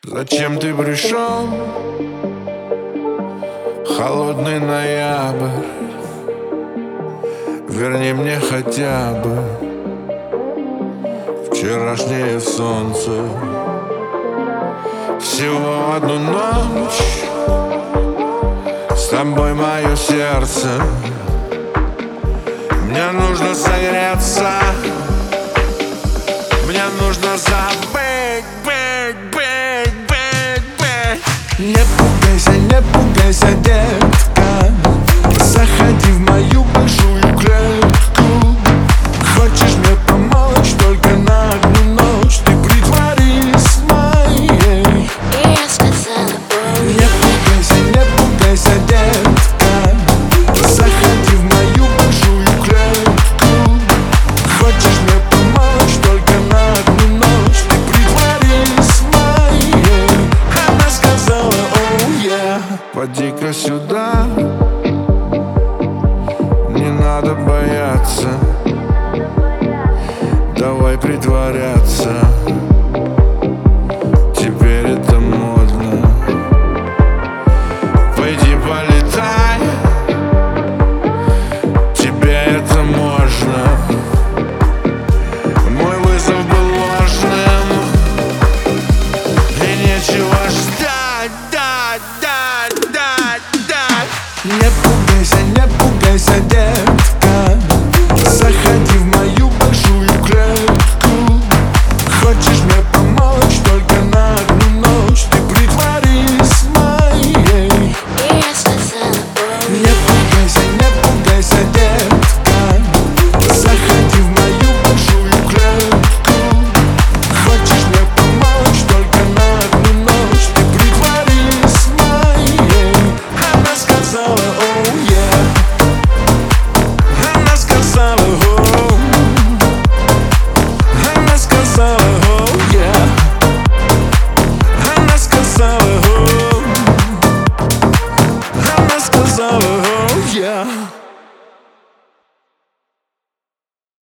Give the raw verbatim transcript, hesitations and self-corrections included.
Зачем ты пришел? Холодный ноябрь, верни мне хотя бы вчерашнее солнце. Всего одну ночь с тобой мое сердце. Мне нужно согреться, мне нужно забыть, быть, быть, быть, быть. Не пугайся, не пугайся, детка, заходи в мою большую клетку. Хочешь мне помочь только на одну ночь? Ты притворись моей. И я сказала: Не пугайся, не пугайся, детка, заходи в мою большую клетку. Хочешь мне помочь только на одну ночь? Ты притворись моей. Она сказала: oh yeah. Поди-ка сюда, не надо бояться, давай притворяться. Теперь это модно. Пойди полетай, тебе это можно. Мой вызов был ложным, и нечего ждать, дать, дать, дать, дать. Не пугайся, не пугайся, детка, заходи в мою большую клетку. Хочешь мне помочь только на одну ночь? Ты притворись моей. и я сказала: Не пугайся, не пугайся, детка, заходи в мою большую клетку. Хочешь мне помочь только на одну ночь? Ты притворись моей. Она сказала: oh yeah. Она сказала: oh. Она сказала: oh yeah. Она сказала: oh. Она сказала: